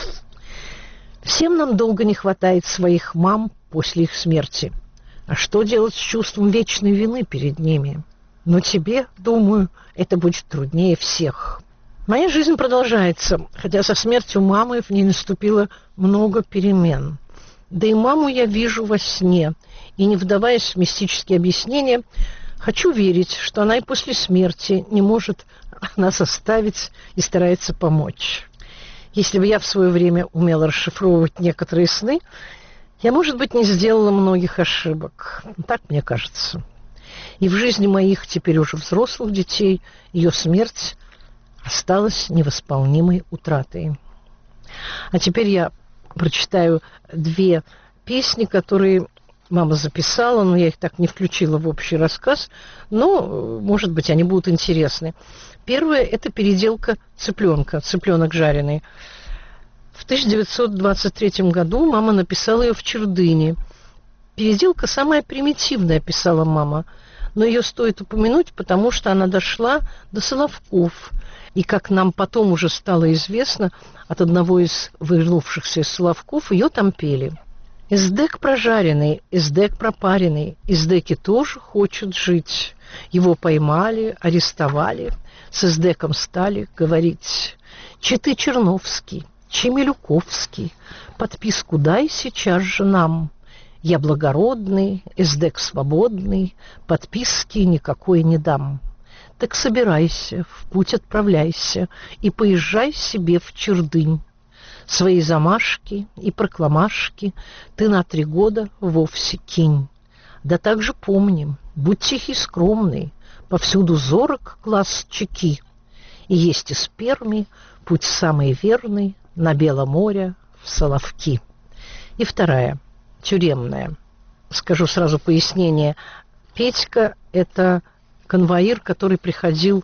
Всем нам долго не хватает своих мам после их смерти. А что делать с чувством вечной вины перед ними? Но тебе, думаю, это будет труднее всех. Моя жизнь продолжается, хотя со смертью мамы в ней наступило много перемен. Да и маму я вижу во сне, и, не вдаваясь в мистические объяснения, хочу верить, что она и после смерти не может нас оставить и старается помочь. Если бы я в свое время умела расшифровывать некоторые сны, я, может быть, не сделала многих ошибок. Так мне кажется. И в жизни моих теперь уже взрослых детей ее смерть осталась невосполнимой утратой. А теперь я прочитаю две песни, которые мама записала, но я их так не включила в общий рассказ, но, может быть, они будут интересны. Первая – это переделка цыпленка, цыпленок жареный. В тысяча девятьсот двадцать третьем году мама написала ее в Чердыне. Переделка самая примитивная, писала мама, но ее стоит упомянуть, потому что она дошла до Соловков. И, как нам потом уже стало известно, от одного из вернувшихся из Соловков ее там пели. «Эздек прожаренный, эздек пропаренный, эздеки тоже хочет жить. Его поймали, арестовали, с эздеком стали говорить. Че ты Черновский, че Милюковский, подписку дай сейчас же нам. Я благородный, эздек свободный, подписки никакой не дам. Так собирайся, в путь отправляйся и поезжай себе в Чердынь. Свои замашки и прокламашки ты на три года вовсе кинь. Да также помним, будь тихий, скромный, повсюду зорок глаз чеки. И есть из Перми путь самый верный на Белом море в Соловки». И вторая, тюремная. Скажу сразу пояснение. Петька – это конвоир, который приходил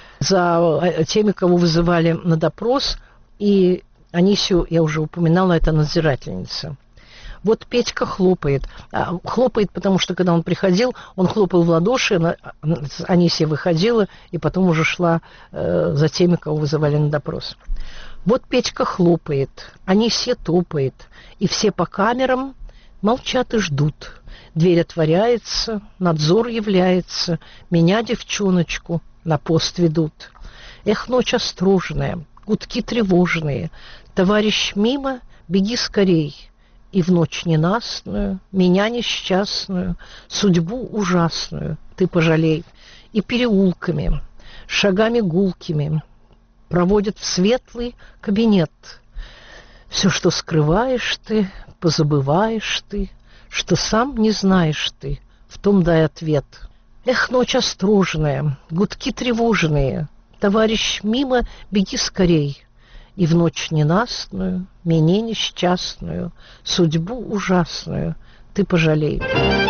за теми, кого вызывали на допрос, и Анисию, я уже упоминала, это надзирательница. Вот Петька хлопает. Хлопает, потому что, когда он приходил, он хлопал в ладоши, Анисия выходила, и потом уже шла э, за теми, кого вызывали на допрос. Вот Петька хлопает, Анисия топает, и все по камерам молчат и ждут. Дверь отворяется, надзор является, меня, девчоночку, на пост ведут. Эх, ночь острожная, гудки тревожные, товарищ мимо, беги скорей. И в ночь ненастную, меня несчастную, судьбу ужасную ты пожалей. И переулками, шагами гулкими проводят в светлый кабинет. Все, что скрываешь ты, позабываешь ты, что сам не знаешь ты, в том дай ответ. Эх, ночь острожная, гудки тревожные, товарищ мимо, беги скорей. И в ночь ненастную, меня несчастную, судьбу ужасную ты пожалей.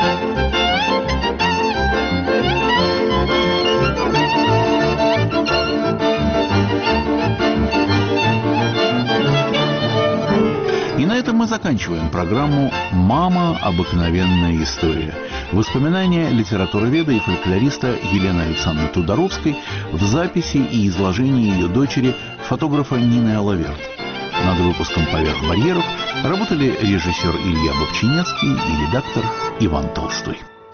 И на этом мы заканчиваем программу «Мама. Обыкновенная история». Воспоминания литературоведа и фольклориста Елены Александровны Тодоровской в записи и изложении ее дочери, фотографа Нины Алаверды. Над выпуском «Поверх барьеров» работали режиссер Илья Бовчинецкий и редактор Иван Толстой.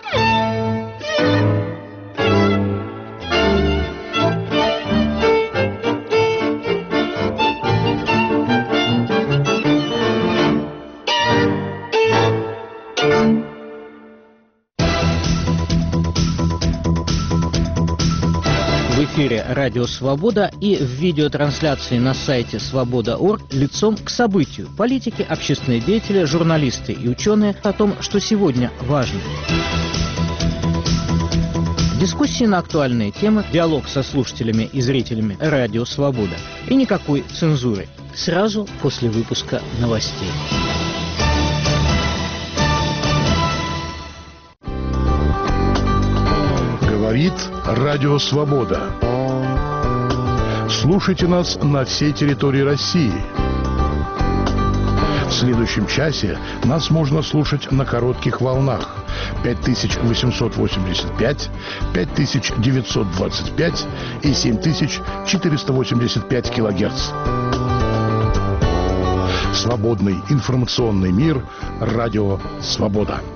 В эфире «Радио Свобода» и в видеотрансляции на сайте свобода точка орг лицом к событию. Политики, общественные деятели, журналисты и ученые о том, что сегодня важно. Дискуссии на актуальные темы, диалог со слушателями и зрителями «Радио Свобода». И никакой цензуры. Сразу после выпуска новостей. Говорит Радио Свобода. Слушайте нас на всей территории России. В следующем часе нас можно слушать на коротких волнах пять тысяч восемьсот восемьдесят пять, пять тысяч девятьсот двадцать пять и семь тысяч четыреста восемьдесят пять килогерц. Свободный информационный мир. Радио Свобода.